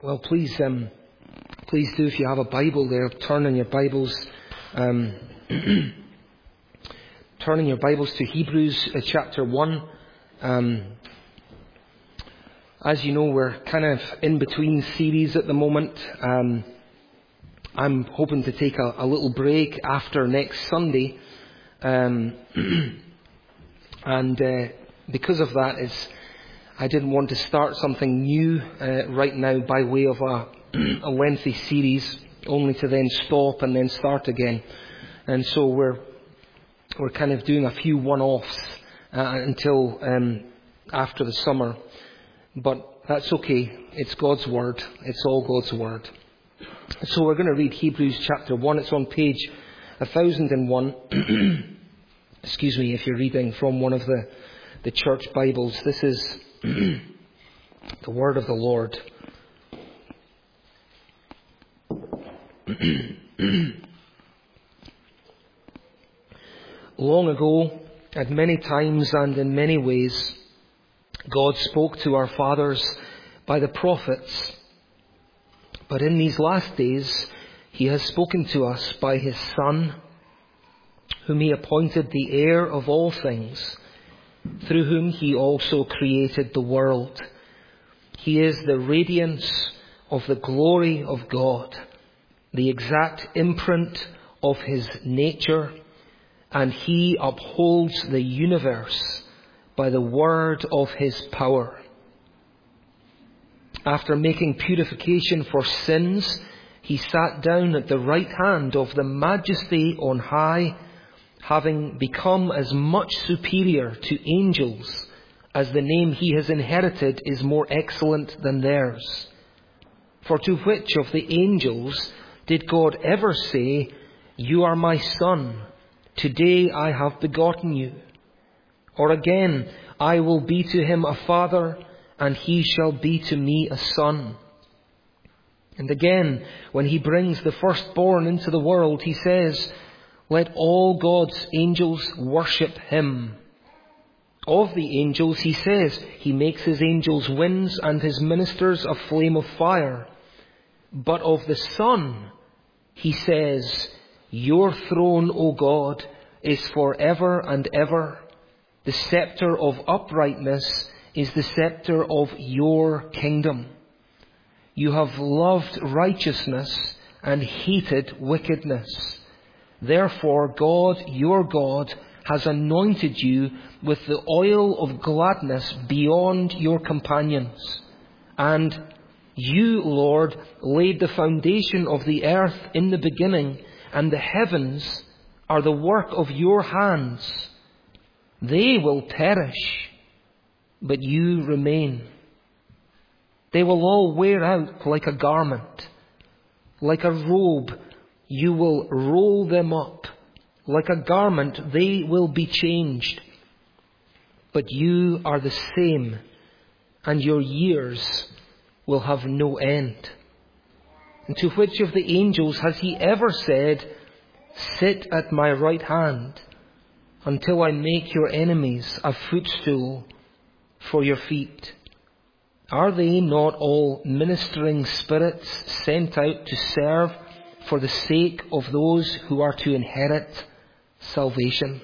Well, please do, if you have a Bible there, turn in your Bibles to Hebrews chapter 1. As you know, we're kind of in between series at the moment. I'm hoping to take a little break after next Sunday. And because of that, I didn't want to start something new right now by way of a lengthy series, only to then stop and then start again. And so we're kind of doing a few one-offs until after the summer. But that's okay. It's God's Word. It's all God's Word. So we're going to read Hebrews chapter 1. It's on page 1001. Excuse me, if you're reading from one of the church Bibles. This is the Word of the Lord. Long ago, at many times and in many ways, God spoke to our fathers by the prophets. But in these last days, He has spoken to us by His Son, whom He appointed the heir of all things, through whom He also created the world. He is the radiance of the glory of God, the exact imprint of His nature, and He upholds the universe by the word of His power. After making purification for sins, He sat down at the right hand of the Majesty on high, having become as much superior to angels as the name He has inherited is more excellent than theirs. For to which of the angels did God ever say, "You are my Son, today I have begotten you"? Or again, "I will be to him a father, and he shall be to me a son"? And again, when He brings the firstborn into the world, He says, "Let all God's angels worship Him." Of the angels, He says, He makes His angels winds and His ministers a flame of fire. But of the Son, He says, "Your throne, O God, is forever and ever. The scepter of uprightness is the scepter of your kingdom. You have loved righteousness and hated wickedness. Therefore, God, your God, has anointed you with the oil of gladness beyond your companions. And you, Lord, laid the foundation of the earth in the beginning, and the heavens are the work of your hands. They will perish, but you remain. They will all wear out like a garment. Like a robe, you will roll them up. Like a garment, they will be changed. But you are the same, and your years will have no end. And to which of the angels has He ever said, "Sit at my right hand, until I make your enemies a footstool for your feet"? Are they not all ministering spirits sent out to serve for the sake of those who are to inherit salvation?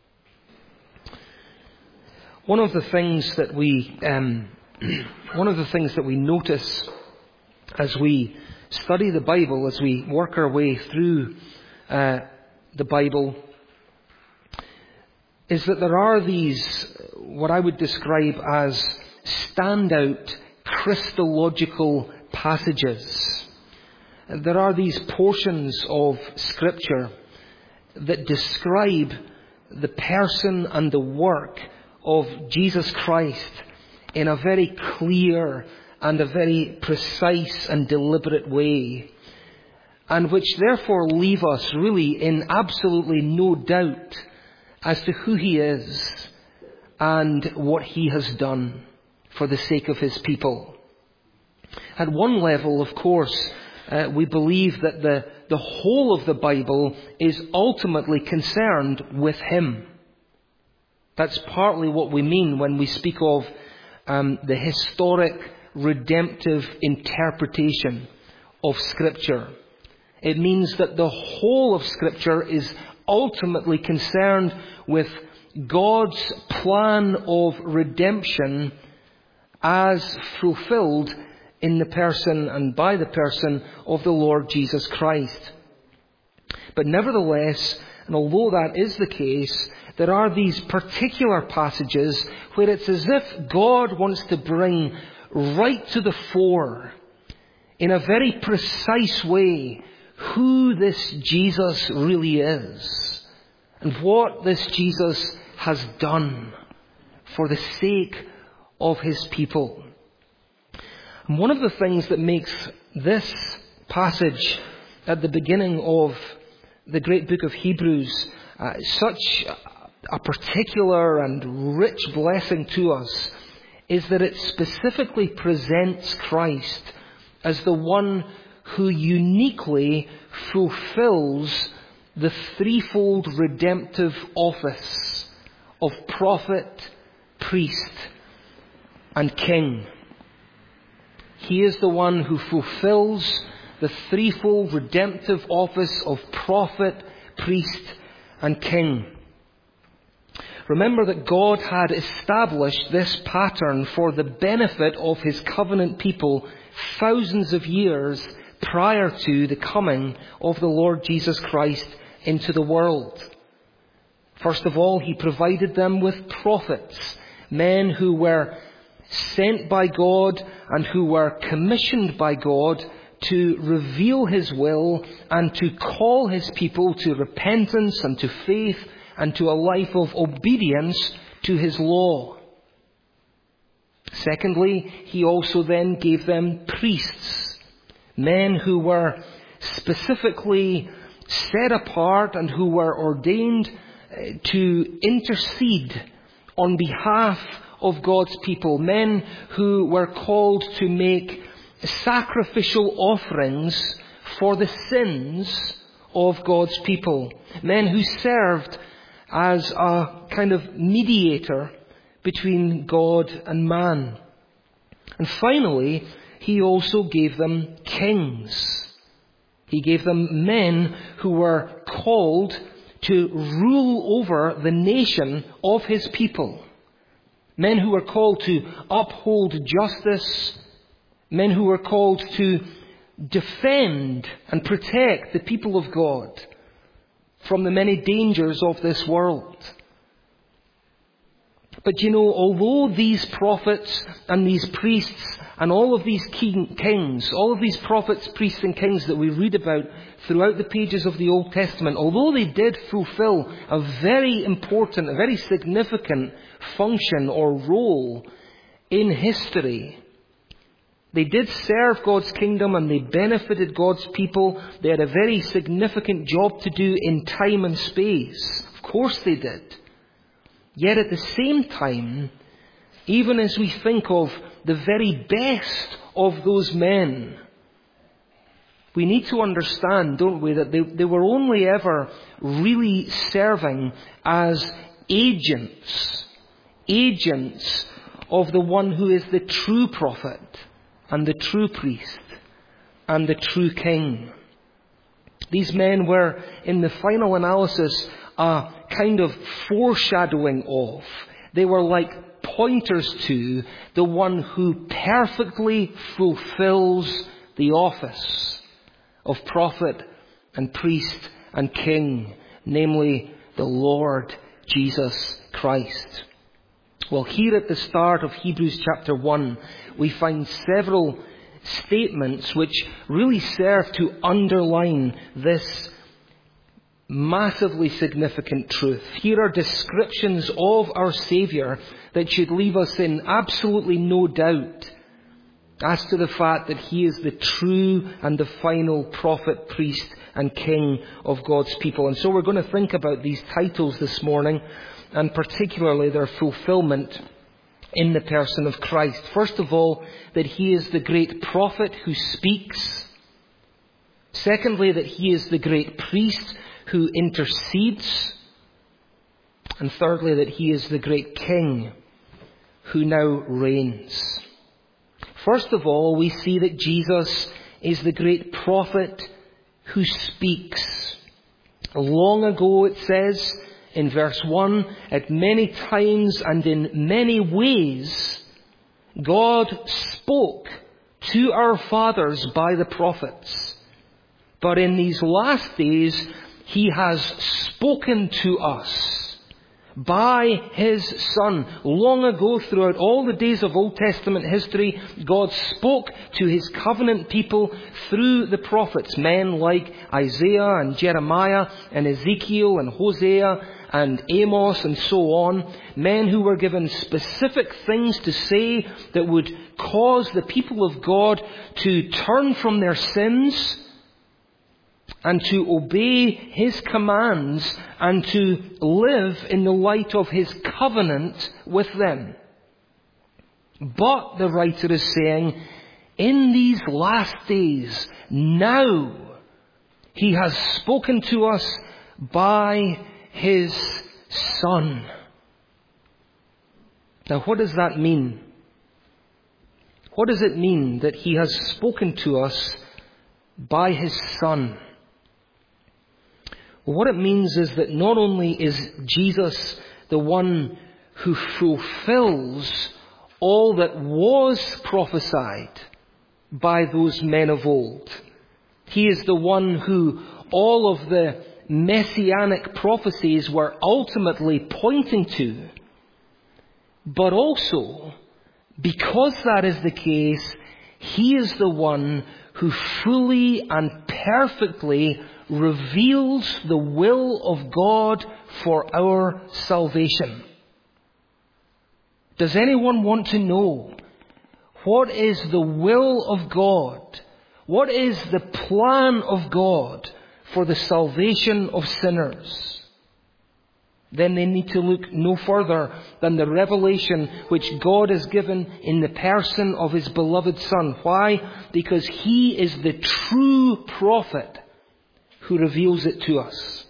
One of the things that we notice as we study the Bible, as we work our way through the Bible, is that there are these, what I would describe as standout Christological passages. There are these portions of Scripture that describe the person and the work of Jesus Christ in a very clear and a very precise and deliberate way, and which therefore leave us really in absolutely no doubt as to who He is and what He has done for the sake of His people. At one level, of course, we believe that the whole of the Bible is ultimately concerned with Him. That's partly what we mean when we speak of the historic redemptive interpretation of Scripture. It means that the whole of Scripture is ultimately concerned with God's plan of redemption as fulfilled in the person and by the person of the Lord Jesus Christ. But nevertheless, and although that is the case, there are these particular passages where it's as if God wants to bring right to the fore, in a very precise way, who this Jesus really is and what this Jesus has done for the sake of his people. And one of the things that makes this passage at the beginning of the great book of Hebrews such a particular and rich blessing to us is that it specifically presents Christ as the one who uniquely fulfills the threefold redemptive office of prophet, priest, and king. He is the one who fulfills the threefold redemptive office of prophet, priest, and king. Remember that God had established this pattern for the benefit of his covenant people thousands of years prior to the coming of the Lord Jesus Christ into the world. First of all, he provided them with prophets, men who were sent by God and who were commissioned by God to reveal his will and to call his people to repentance and to faith and to a life of obedience to his law. Secondly, he also then gave them priests, men who were specifically set apart and who were ordained to intercede on behalf of God's people, men who were called to make sacrificial offerings for the sins of God's people, men who served as a kind of mediator between God and man. And finally, he also gave them kings. He gave them men who were called to rule over the nation of his people. Men who were called to uphold justice. Men who were called to defend and protect the people of God from the many dangers of this world. But you know, although these prophets and these priests and all of these kings, all of these prophets, priests and kings that we read about throughout the pages of the Old Testament, although they did fulfill a very important, a very significant function or role in history, they did serve God's kingdom and they benefited God's people. They had a very significant job to do in time and space. Of course they did. Yet at the same time, even as we think of the very best of those men, we need to understand, don't we, that they were only ever really serving as agents of the one who is the true prophet and the true priest and the true king. These men were, in the final analysis, a kind of foreshadowing of. They were like pointers to the one who perfectly fulfills the office of prophet and priest and king, namely the Lord Jesus Christ. Well, here at the start of Hebrews chapter 1, we find several statements which really serve to underline this massively significant truth. Here are descriptions of our Saviour that should leave us in absolutely no doubt as to the fact that he is the true and the final prophet, priest and king of God's people. And so we're going to think about these titles this morning, and particularly their fulfillment in the person of Christ. First of all, that he is the great prophet who speaks. Secondly, that he is the great priest who intercedes. And thirdly, that he is the great king who now reigns. First of all, we see that Jesus is the great prophet who speaks. Long ago, it says in verse 1, at many times and in many ways, God spoke to our fathers by the prophets. But in these last days, He has spoken to us by His Son. Long ago, throughout all the days of Old Testament history, God spoke to His covenant people through the prophets, men like Isaiah and Jeremiah and Ezekiel and Hosea and Amos and so on, men who were given specific things to say that would cause the people of God to turn from their sins and to obey His commands and to live in the light of His covenant with them. But the writer is saying, in these last days, now, He has spoken to us by His Son. Now, what does that mean? What does it mean that He has spoken to us by His Son? Well, what it means is that not only is Jesus the one who fulfills all that was prophesied by those men of old. He is the one who all of the messianic prophecies were ultimately pointing to. But also, because that is the case, He is the one who fully and perfectly reveals the will of God for our salvation. Does anyone want to know what is the will of God? What is the plan of God for the salvation of sinners? Then they need to look no further than the revelation which God has given in the person of His beloved Son. Why? Because He is the true prophet who reveals it to us.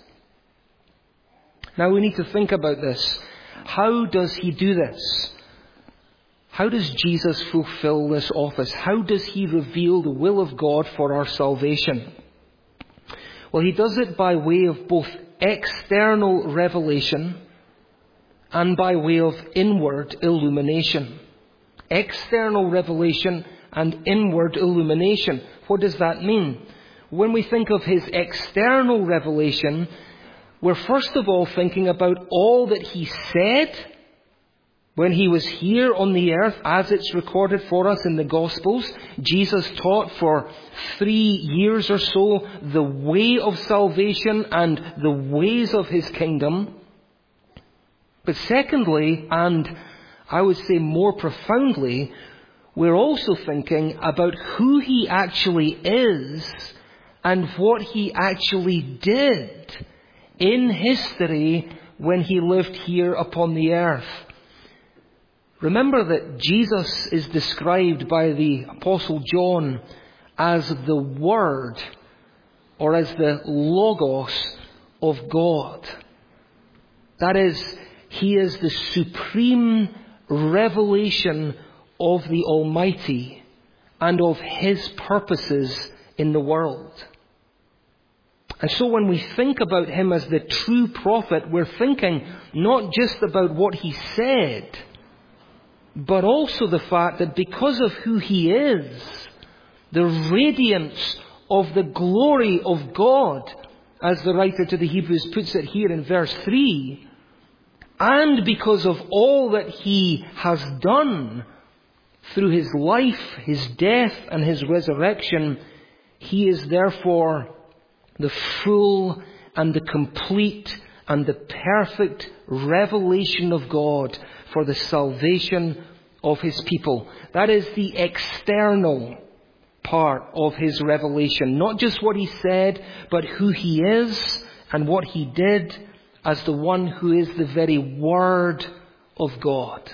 Now we need to think about this. How does He do this? How does Jesus fulfill this office? How does He reveal the will of God for our salvation? Well, He does it by way of both external revelation and by way of inward illumination. External revelation and inward illumination. What does that mean? When we think of His external revelation, we're first of all thinking about all that He said when He was here on the earth, as it's recorded for us in the Gospels. Jesus taught for 3 years or so the way of salvation and the ways of His kingdom. But secondly, and I would say more profoundly, we're also thinking about who He actually is and what He actually did in history when He lived here upon the earth. Remember that Jesus is described by the Apostle John as the Word, or as the Logos of God. That is, He is the supreme revelation of the Almighty and of His purposes in the world. And so when we think about Him as the true prophet, we're thinking not just about what He said, but also the fact that because of who He is, the radiance of the glory of God, as the writer to the Hebrews puts it here in verse 3, and because of all that He has done through His life, His death, and His resurrection, He is therefore the full and the complete and the perfect revelation of God for the salvation of His people. That is the external part of His revelation. Not just what He said, but who He is and what He did as the one who is the very Word of God.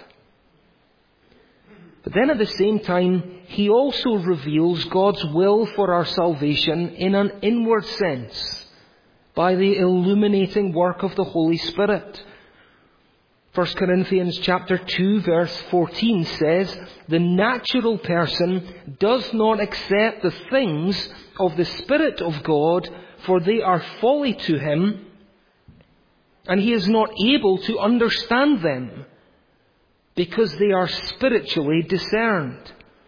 But then at the same time, He also reveals God's will for our salvation in an inward sense by the illuminating work of the Holy Spirit. 1 Corinthians chapter 2 verse 14 says, "The natural person does not accept the things of the Spirit of God, for they are folly to him, and he is not able to understand them, because they are spiritually discerned."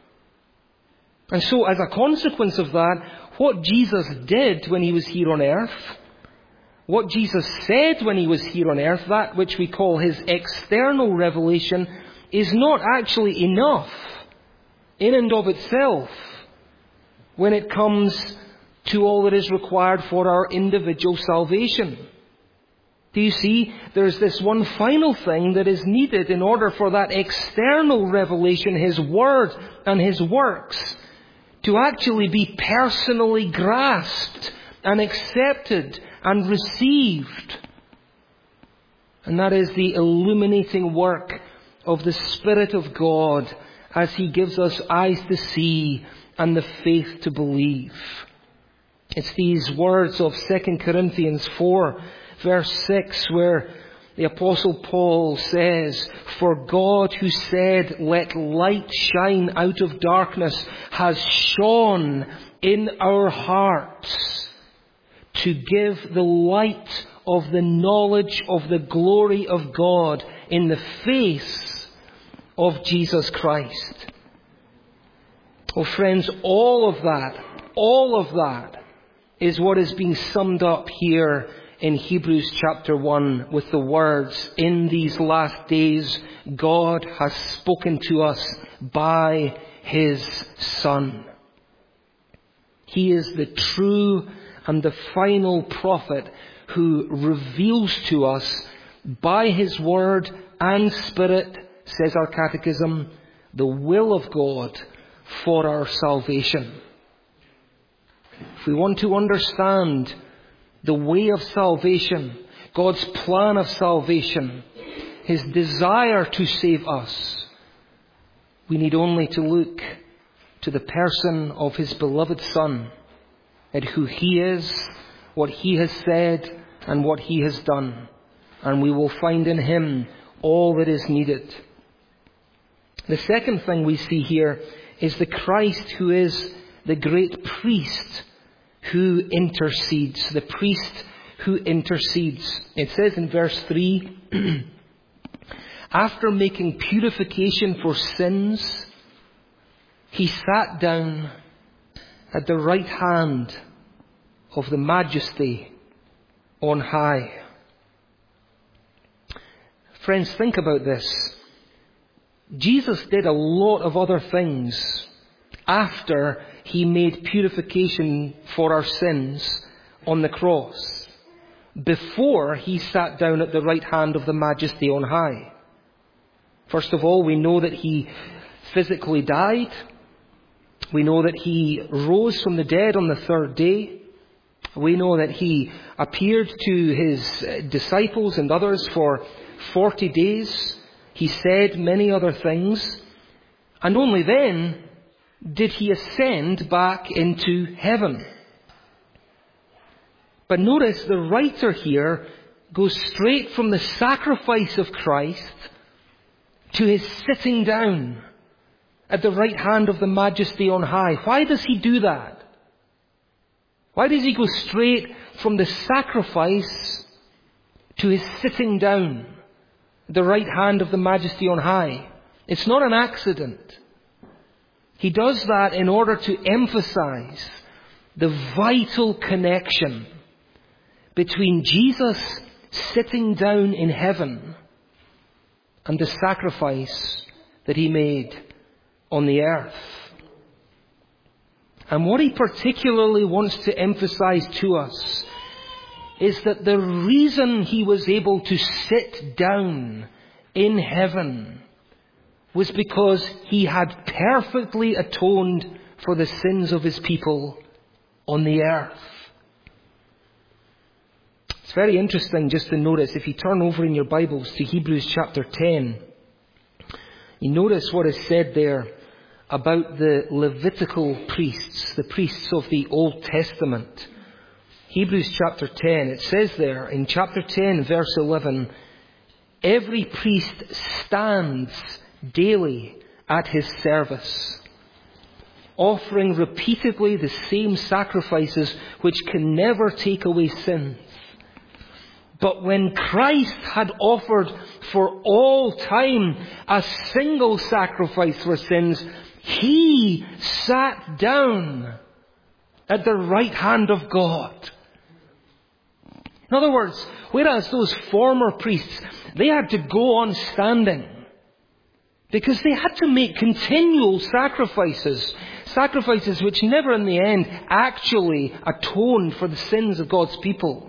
And so as a consequence of that, what Jesus did when he was here on earth, what Jesus said when he was here on earth, that which we call his external revelation, is not actually enough in and of itself when it comes to all that is required for our individual salvation. Do you see? There's this one final thing that is needed in order for that external revelation, his word and his works, to actually be personally grasped and accepted and received. And that is the illuminating work of the Spirit of God as he gives us eyes to see and the faith to believe. It's these words of 2 Corinthians 4 verse 6 where the Apostle Paul says, "For God who said, 'Let light shine out of darkness,' has shone in our hearts to give the light of the knowledge of the glory of God in the face of Jesus Christ." Oh friends, all of that is what is being summed up here in Hebrews chapter 1 with the words, "In these last days God has spoken to us by his Son." He is the true and the final prophet who reveals to us by his word and Spirit, says our catechism, the will of God for our salvation. If we want to understand the way of salvation, God's plan of salvation, his desire to save us, we need only to look to the person of his beloved Son, at who he is, what he has said, and what he has done. And we will find in him all that is needed. The second thing we see here is the Christ who is the great priest who intercedes. The priest who intercedes. It says in verse 3, "After making purification for sins, he sat down at the right hand of the Majesty on high." Friends, think about this. Jesus did a lot of other things after he made purification for our sins on the cross, before he sat down at the right hand of the Majesty on high. First of all, we know that he physically died. We know that he rose from the dead on the third day. We know that he appeared to his disciples and others for 40 days. He said many other things. And only then did he ascend back into heaven. But notice the writer here goes straight from the sacrifice of Christ to his sitting down at the right hand of the Majesty on high. Why does he do that? Why does he go straight from the sacrifice to his sitting down at the right hand of the Majesty on high? It's not an accident. He does that in order to emphasize the vital connection between Jesus sitting down in heaven and the sacrifice that he made on the earth. And what he particularly wants to emphasize to us is that the reason he was able to sit down in heaven was because he had perfectly atoned for the sins of his people on the earth. It's very interesting just to notice, if you turn over in your Bibles to Hebrews chapter 10, you notice what is said there about the Levitical priests, the priests of the Old Testament. Hebrews chapter 10, it says there in chapter 10 verse 11, every priest stands daily at his service, offering repeatedly the same sacrifices which can never take away sins. But when Christ had offered for all time a single sacrifice for sins, he sat down at the right hand of God. In other words, whereas those former priests, they had to go on standing because they had to make continual sacrifices which never in the end actually atoned for the sins of God's people.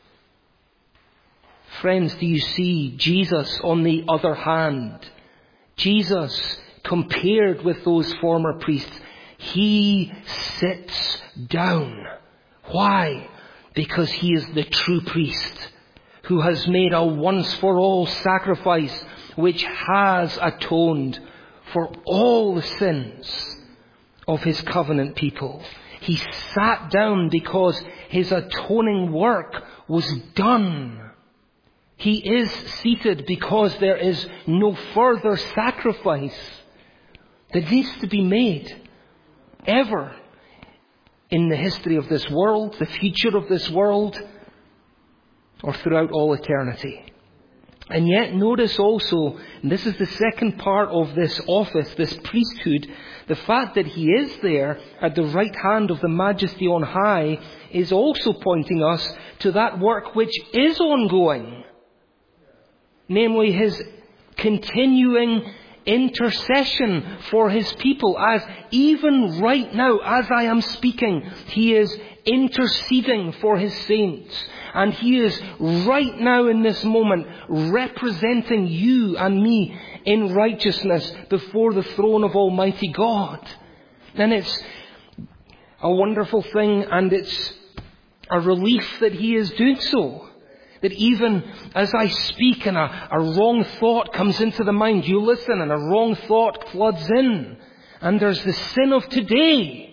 Friends, do you see Jesus on the other hand? Jesus, compared with those former priests, he sits down. Why? Because he is the true priest who has made a once-for-all sacrifice which has atoned for all the sins of his covenant people. He sat down because his atoning work was done. He is seated because there is no further sacrifice that needs to be made ever in the history of this world, the future of this world, or throughout all eternity. And yet notice also, and this is the second part of this office, this priesthood, the fact that he is there at the right hand of the Majesty on high is also pointing us to that work which is ongoing. Namely, his continuing intercession for his people, as even right now, as I am speaking, he is interceding for his saints. And he is right now in this moment representing you and me in righteousness before the throne of Almighty God. And it's a wonderful thing, and it's a relief that he is doing so. That even as I speak and a wrong thought comes into the mind, you listen and a wrong thought floods in. And there's the sin of today.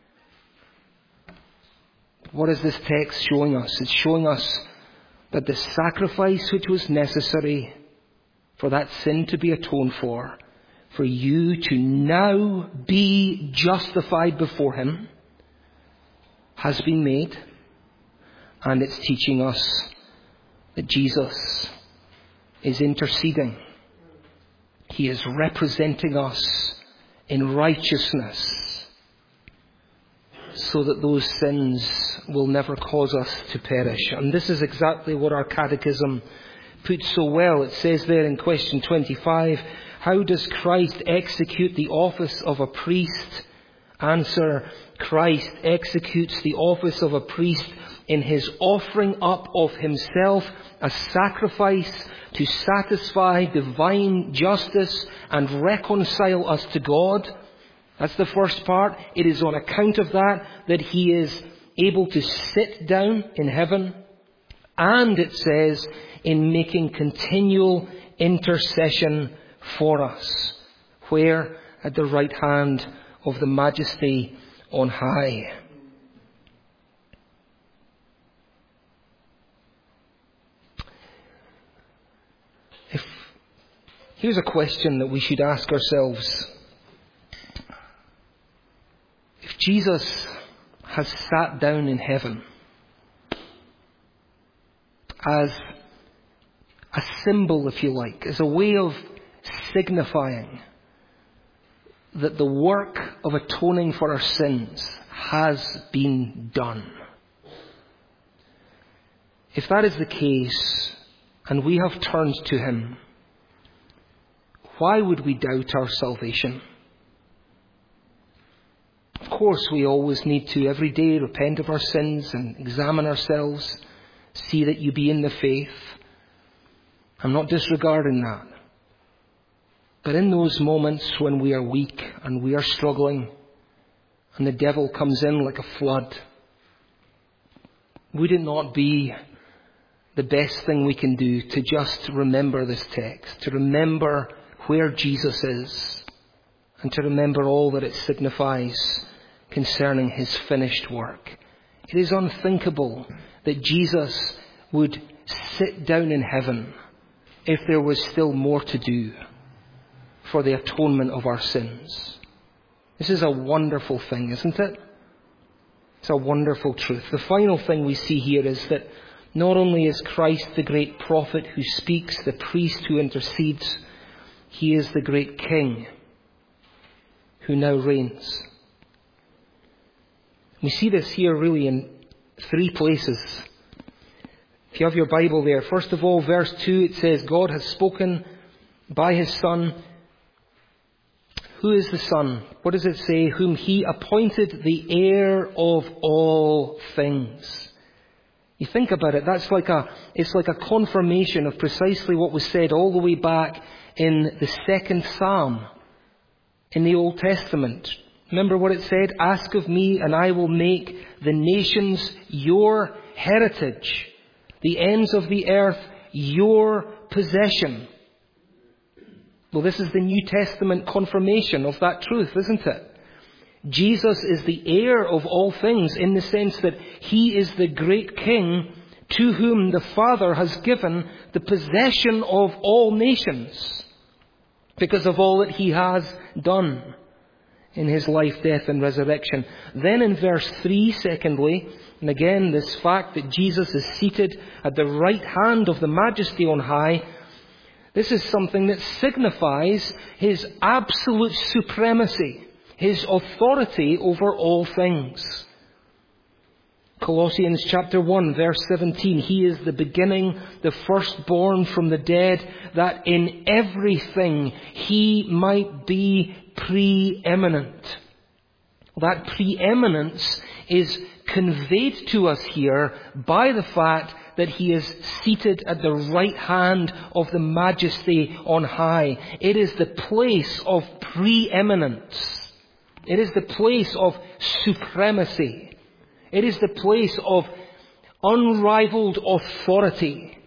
What is this text showing us? It's showing us that the sacrifice which was necessary for that sin to be atoned for you to now be justified before him, has been made. And it's teaching us that Jesus is interceding. He is representing us in righteousness so that those sins will never cause us to perish. And this is exactly what our catechism puts so well. It says there in question 25, how does Christ execute the office of a priest? Answer, Christ executes the office of a priest in his offering up of himself a sacrifice to satisfy divine justice and reconcile us to God. That's the first part. It is on account of that he is able to sit down in heaven. And it says, in making continual intercession for us. Where? At the right hand of the Majesty on high. Here's a question that we should ask ourselves. If Jesus has sat down in heaven as a symbol, if you like, as a way of signifying that the work of atoning for our sins has been done. If that is the case, and we have turned to him, why would we doubt our salvation? Of course, we always need to every day repent of our sins and examine ourselves, see that you be in the faith. I'm not disregarding that. But in those moments when we are weak and we are struggling and the devil comes in like a flood, would it not be the best thing we can do to just remember this text, to remember where Jesus is, and to remember all that it signifies concerning his finished work? It is unthinkable that Jesus would sit down in heaven if there was still more to do for the atonement of our sins. This is a wonderful thing, isn't it? It's a wonderful truth. The final thing we see here is that not only is Christ the great prophet who speaks, the priest who intercedes, he is the great king who now reigns. We see this here really in 3 places. If you have your Bible there, first of all, verse 2, it says, God has spoken by his Son. Who is the Son? What does it say? Whom he appointed the heir of all things. You think about it, it's like a confirmation of precisely what was said all the way back in the 2nd Psalm in the Old Testament. Remember what it said? Ask of me and I will make the nations your heritage, the ends of the earth your possession. Well, this is the New Testament confirmation of that truth, isn't it? Jesus is the heir of all things in the sense that he is the great king to whom the Father has given the possession of all nations because of all that he has done in his life, death and resurrection. Then in verse 3, secondly, and again this fact that Jesus is seated at the right hand of the Majesty on high, this is something that signifies his absolute supremacy, his authority over all things. Colossians chapter 1 verse 17, he is the beginning, the firstborn from the dead, that in everything he might be preeminent. That preeminence is conveyed to us here by the fact that he is seated at the right hand of the Majesty on high. It is the place of preeminence. It is the place of supremacy. It is the place of unrivaled authority.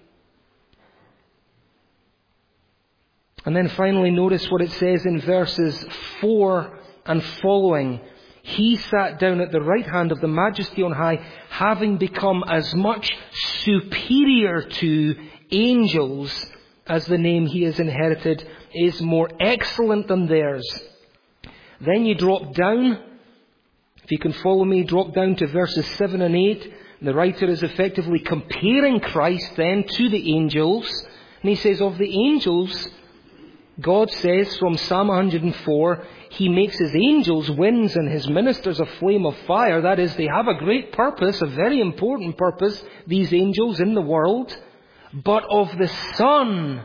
And then finally notice what it says in verses 4 and following. He sat down at the right hand of the Majesty on high, having become as much superior to angels as the name he has inherited is more excellent than theirs. Then you drop down, if you can follow me, drop down to verses 7 and 8. The writer is effectively comparing Christ then to the angels. And he says, of the angels, God says from Psalm 104, he makes his angels winds and his ministers a flame of fire. That is, they have a great purpose, a very important purpose, these angels in the world. But of the Son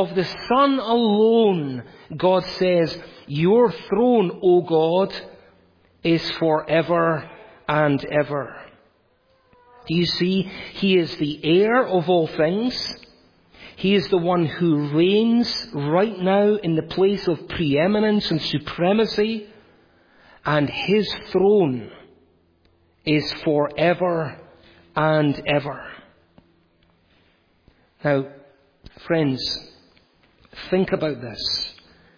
alone, God says, your throne, O God, is forever and ever. Do you see? He is the heir of all things. He is the one who reigns right now in the place of preeminence and supremacy. And his throne is forever and ever. Now, friends, think about this.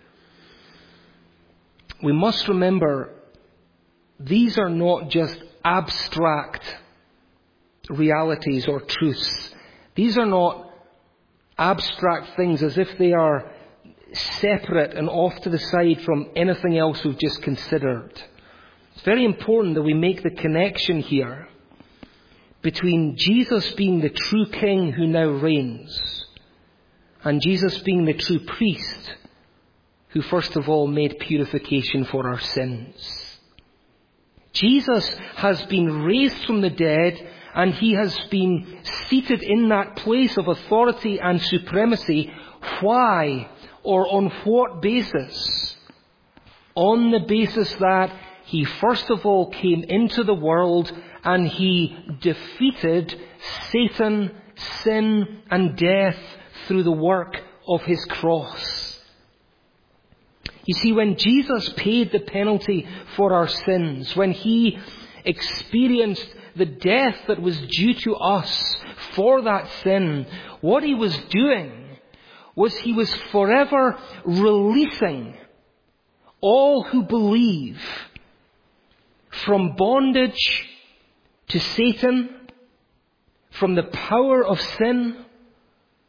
We must remember these are not just abstract realities or truths. These are not abstract things as if they are separate and off to the side from anything else we've just considered. It's very important that we make the connection here between Jesus being the true king who now reigns and Jesus being the true priest who first of all made purification for our sins. Jesus has been raised from the dead and he has been seated in that place of authority and supremacy. Why? Or on what basis? On the basis that he first of all came into the world and he defeated Satan, sin and death through the work of his cross. You see, when Jesus paid the penalty for our sins, when he experienced the death that was due to us for that sin, what he was doing was he was forever releasing all who believe from bondage to Satan, from the power of sin,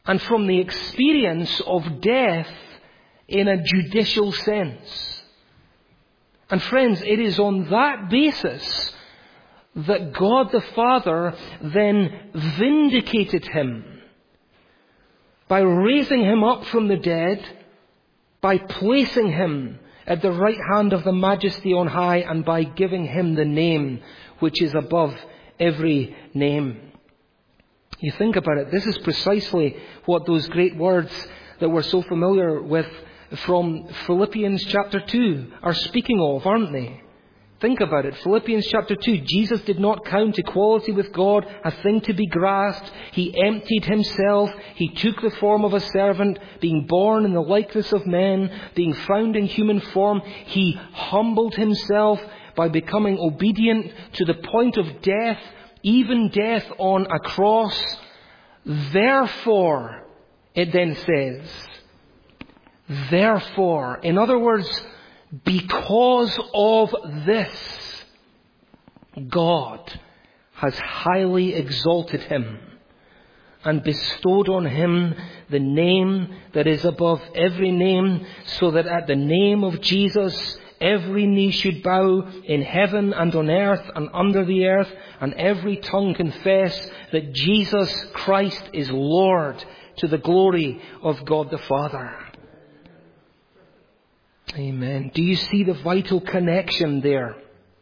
and from the experience of death in a judicial sense. And friends, it is on that basis that God the Father then vindicated him by raising him up from the dead, by placing him at the right hand of the Majesty on high, and by giving him the name which is above every name. You think about it, this is precisely what those great words that we're so familiar with from Philippians chapter 2 are speaking of, aren't they? Think about it. Philippians chapter 2. Jesus did not count equality with God a thing to be grasped. He emptied himself. He took the form of a servant, being born in the likeness of men, being found in human form. He humbled himself by becoming obedient to the point of death, even death on a cross. Therefore, it then says, therefore, in other words, because of this, God has highly exalted him and bestowed on him the name that is above every name, so that at the name of Jesus every knee should bow in heaven and on earth and under the earth, and every tongue confess that Jesus Christ is Lord, to the glory of God the Father. Amen. Do you see the vital connection there?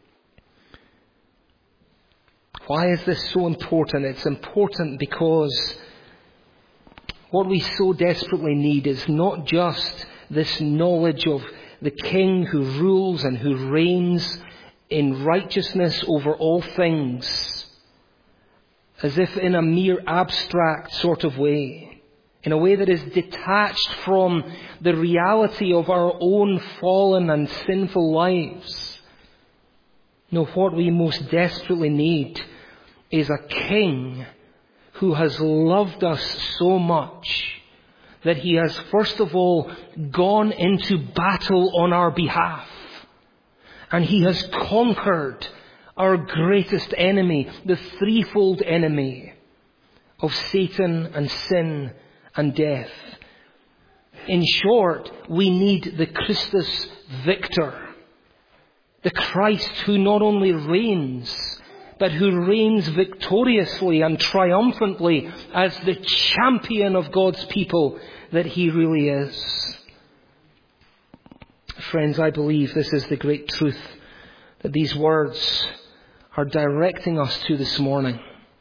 Why is this so important? It's important because what we so desperately need is not just this knowledge of the King who rules and who reigns in righteousness over all things, as if in a mere abstract sort of way, in a way that is detached from the reality of our own fallen and sinful lives. No, what we most desperately need is a King who has loved us so much that he has first of all gone into battle on our behalf. And he has conquered our greatest enemy, the threefold enemy of Satan and sin and death. In short, we need the Christus Victor, the Christ who not only reigns, but who reigns victoriously and triumphantly as the champion of God's people that he really is. Friends, I believe this is the great truth that these words are directing us to this morning.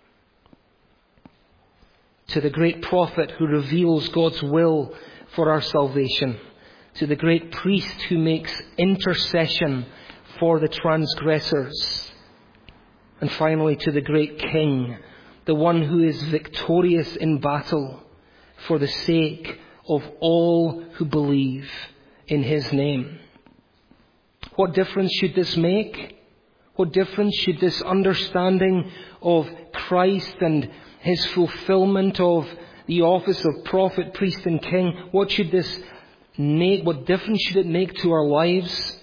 To the great prophet who reveals God's will for our salvation. To the great priest who makes intercession for the transgressors. And finally, to the great King, the one who is victorious in battle for the sake of all who believe in his name. What difference should this make? What difference should this understanding of Christ and his fulfillment of the office of prophet, priest and king, what should this make? What difference should it make to our lives?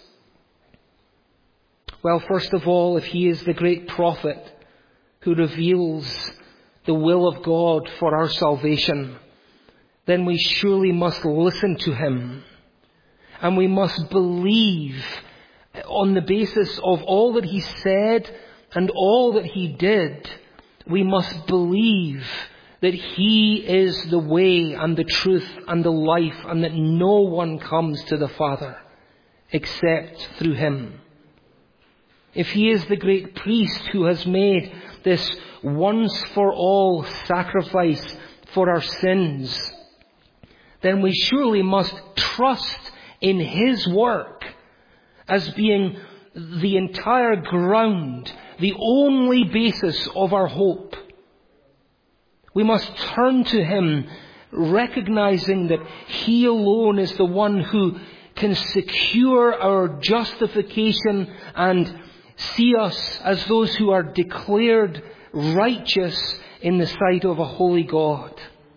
Well, first of all, if he is the great prophet who reveals the will of God for our salvation, then we surely must listen to him. And we must believe on the basis of all that he said and all that he did. We must believe that he is the way and the truth and the life, and that no one comes to the Father except through him. If he is the great priest who has made this once for all sacrifice for our sins, then we surely must trust in his work as being the entire ground, the only basis of our hope. We must turn to him, recognizing that he alone is the one who can secure our justification and see us as those who are declared righteous in the sight of a holy God.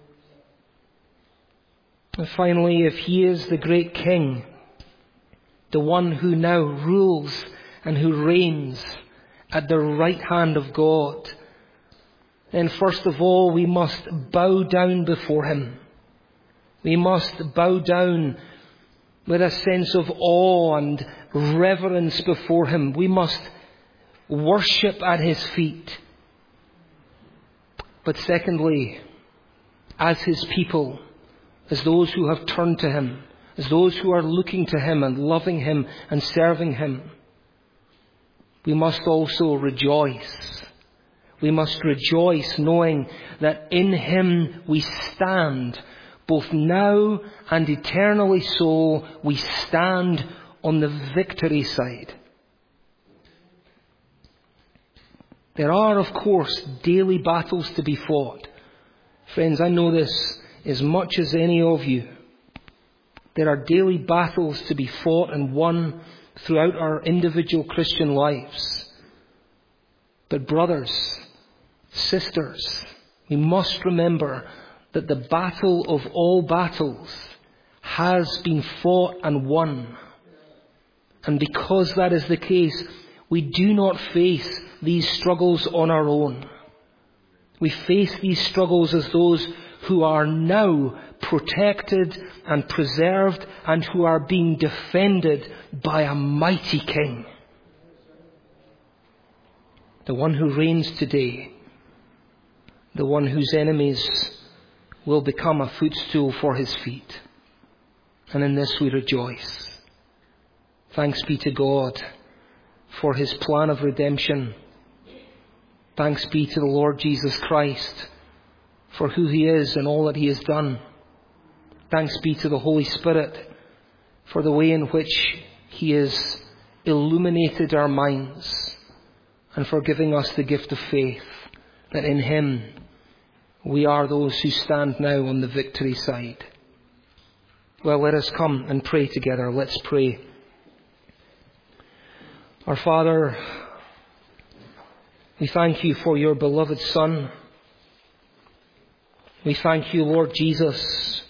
And finally, if he is the great King, the one who now rules and who reigns at the right hand of God, then first of all we must bow down before him. We must bow down with a sense of awe and reverence before him. We must worship at his feet. But secondly, as his people, as those who have turned to him, as those who are looking to him and loving him and serving him, we must also rejoice. We must rejoice knowing that in him we stand, both now and eternally so. We stand on the victory side. There are, of course, daily battles to be fought. Friends, I know this as much as any of you. There are daily battles to be fought and won throughout our individual Christian lives. But brothers, sisters, we must remember that the battle of all battles has been fought and won. And because that is the case, we do not face these struggles on our own. We face these struggles as those who are now protected and preserved and who are being defended by a mighty King. The one who reigns today, the one whose enemies will become a footstool for his feet. And in this we rejoice. Thanks be to God for his plan of redemption. Thanks be to the Lord Jesus Christ for who he is and all that he has done. Thanks be to the Holy Spirit for the way in which he has illuminated our minds and for giving us the gift of faith, that in him we are those who stand now on the victory side. Well, let us come and pray together. Let's pray. Our Father, we thank you for your beloved Son. We thank you, Lord Jesus,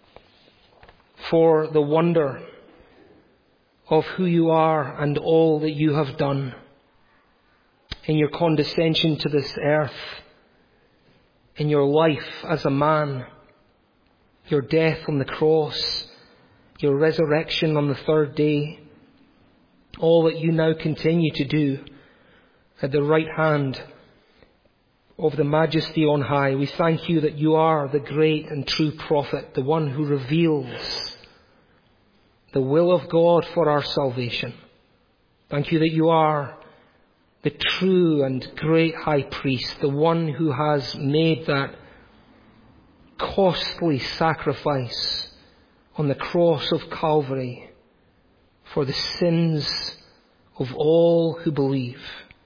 for the wonder of who you are and all that you have done in your condescension to this earth, in your life as a man, your death on the cross, your resurrection on the third day, all that you now continue to do at the right hand of the Majesty on high. We thank you that you are the great and true prophet, the one who reveals the will of God for our salvation. Thank you that you are the true and great high priest, the one who has made that costly sacrifice on the cross of Calvary for the sins of all who believe.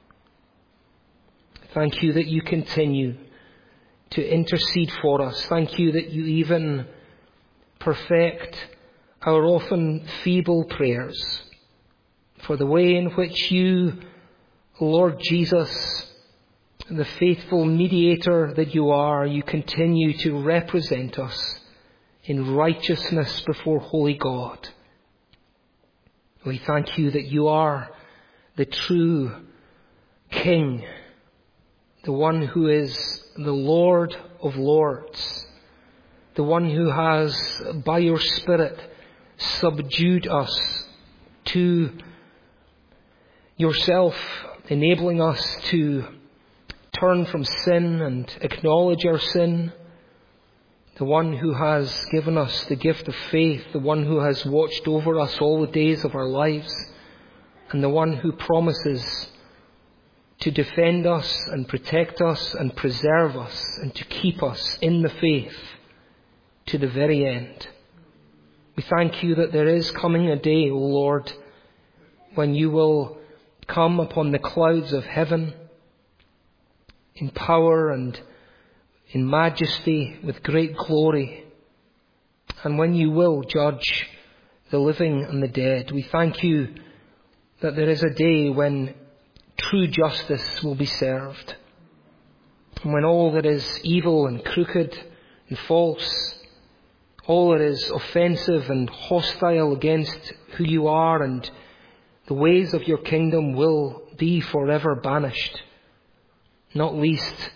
Thank you that you continue to intercede for us. Thank you that you even perfect our often feeble prayers, for the way in which you, Lord Jesus, the faithful mediator that you are, you continue to represent us in righteousness before holy God. We thank you that you are the true King, the one who is the Lord of Lords, the one who has, by your Spirit, subdued us to yourself, enabling us to turn from sin and acknowledge our sin, the one who has given us the gift of faith, the one who has watched over us all the days of our lives, and the one who promises to defend us and protect us and preserve us and to keep us in the faith to the very end. We thank you that there is coming a day, O Lord, when you will come upon the clouds of heaven in power and in majesty with great glory, and when you will judge the living and the dead. We thank you that there is a day when true justice will be served, and when all that is evil and crooked and false, all that is offensive and hostile against who you are and the ways of your kingdom will be forever banished, not least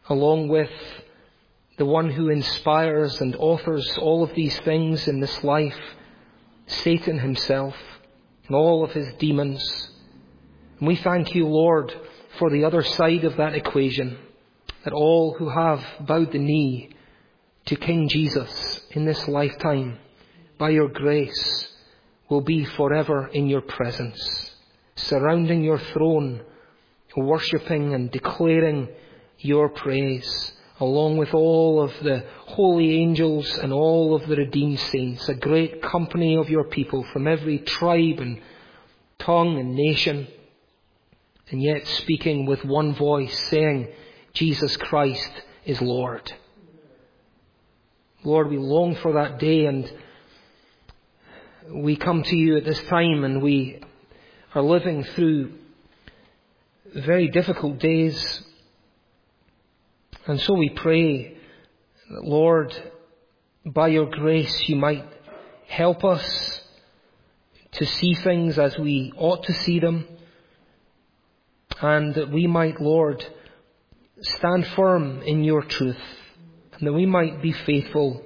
along with the one who inspires and authors all of these things in this life, Satan himself and all of his demons. And we thank you, Lord, for the other side of that equation, that all who have bowed the knee to King Jesus in this lifetime, by your grace, will be forever in your presence, surrounding your throne, worshipping and declaring your praise, along with all of the holy angels and all of the redeemed saints, a great company of your people from every tribe and tongue and nation, and yet speaking with one voice, saying, Jesus Christ is Lord. Lord, we long for that day, and we come to you at this time, and we are living through very difficult days. And so we pray that, Lord, by your grace you might help us to see things as we ought to see them, and that we might, Lord, stand firm in your truth, and that we might be faithful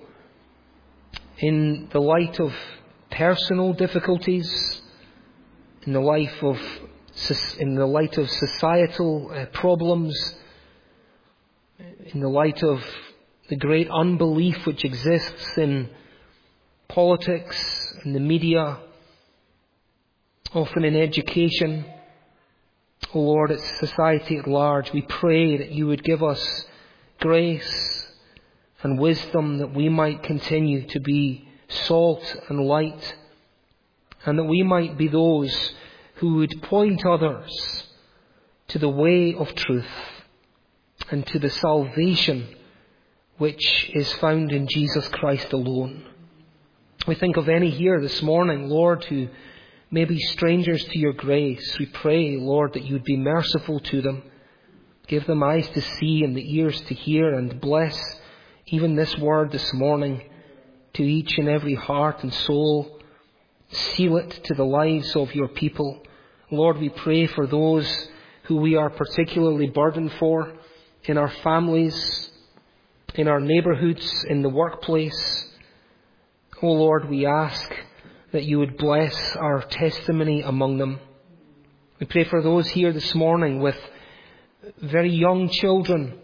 in the light of personal difficulties, in the light of societal problems, in the light of the great unbelief which exists in politics, in the media, often in education. Oh Lord, it's society at large. We pray that you would give us grace and wisdom, that we might continue to be salt and light, and that we might be those who would point others to the way of truth and to the salvation which is found in Jesus Christ alone. We think of any here this morning, Lord, who may be strangers to your grace. We pray, Lord, that you would be merciful to them. Give them eyes to see and the ears to hear, and bless even this word this morning to each and every heart and soul. Seal it to the lives of your people. Lord, we pray for those who we are particularly burdened for in our families, in our neighbourhoods, in the workplace. Oh Lord, we ask that you would bless our testimony among them. We pray for those here this morning with very young children.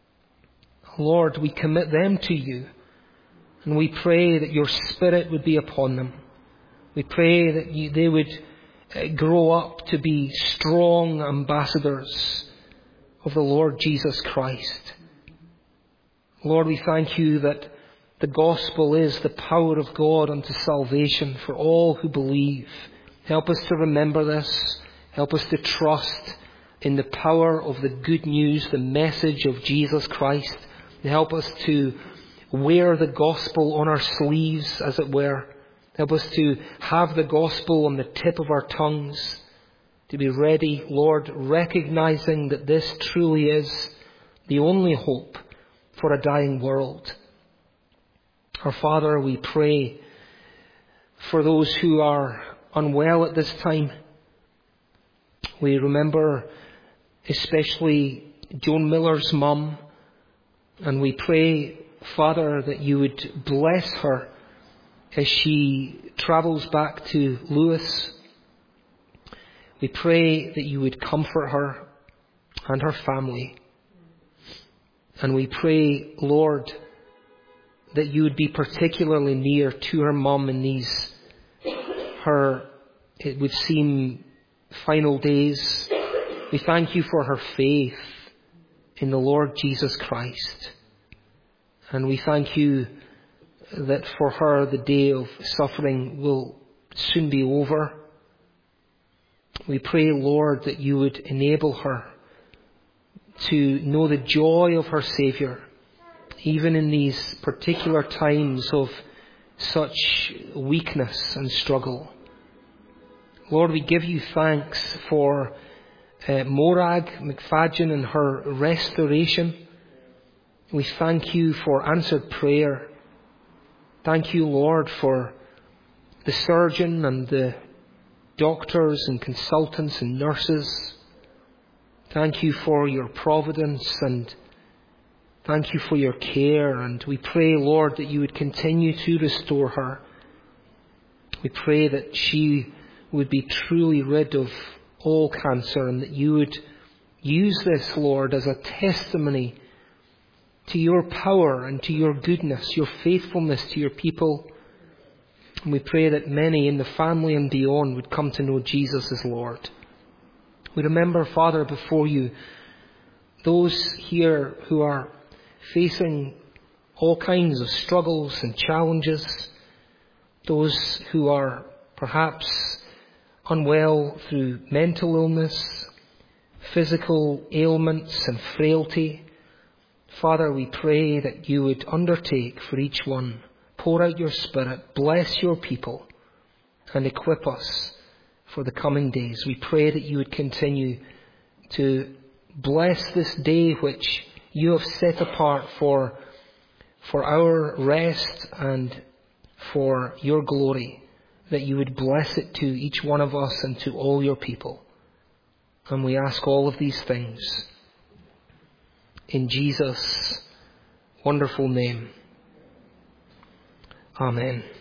Lord, we commit them to you, and we pray that your Spirit would be upon them. We pray that they would grow up to be strong ambassadors of the Lord Jesus Christ. Lord, we thank you that the gospel is the power of God unto salvation for all who believe. Help us to remember this. Help us to trust in the power of the good news, the message of Jesus Christ. Help us to wear the gospel on our sleeves, as it were. Help us to have the gospel on the tip of our tongues, to be ready, Lord, recognizing that this truly is the only hope for a dying world. Our Father, we pray for those who are unwell at this time. We remember especially Joan Miller's mum, and we pray, Father, that you would bless her as she travels back to Lewis. We pray that you would comfort her and her family. And we pray, Lord, that you would be particularly near to her mum in these, it would seem, final days. We thank you for her faith in the Lord Jesus Christ. And we thank you that for her the day of suffering will soon be over. We pray, Lord, that you would enable her to know the joy of her Saviour, even in these particular times of such weakness and struggle. Lord, we give you thanks for Morag McFadgen and her restoration. We thank you for answered prayer. Thank you, Lord, for the surgeon and the doctors and consultants and nurses. Thank you for your providence and Thank you for your care, and we pray, Lord, that you would continue to restore her. We pray that she would be truly rid of all cancer, and that you would use this, Lord, as a testimony to your power and to your goodness, your faithfulness to your people. And we pray that many in the family and beyond would come to know Jesus as Lord. We remember, Father, before you, those here who are facing all kinds of struggles and challenges, those who are perhaps unwell through mental illness, physical ailments and frailty. Father, we pray that you would undertake for each one. Pour out your Spirit, bless your people, and equip us for the coming days. We pray that you would continue to bless this day which you have set apart for our rest and for your glory, that you would bless it to each one of us and to all your people. And we ask all of these things in Jesus' wonderful name. Amen.